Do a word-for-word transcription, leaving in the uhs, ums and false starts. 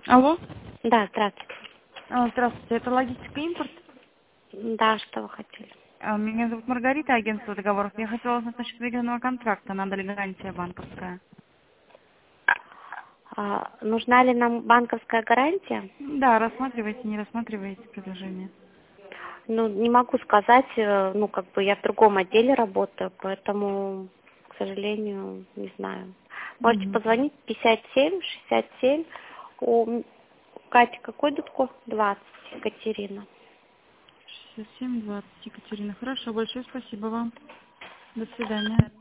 Алло. Да, здравствуйте. А, Здравствуйте, это логистика импорт. Да, что вы хотели? А, Меня зовут Маргарита, агентство договоров. Я хотела узнать насчет введенного контракта, надо ли гарантия банковская. А, нужна ли нам банковская гарантия? Да, рассматривайте, не рассматриваете предложение. Ну, не могу сказать, э, ну, как бы я в другом отделе работаю, поэтому, к сожалению, не знаю. Можете Угу. позвонить пятьдесят семь шестьдесят семь. У Кати какой дудко? двадцать, Екатерина. шестьдесят семь двадцать, Екатерина. Хорошо, большое спасибо вам. До свидания.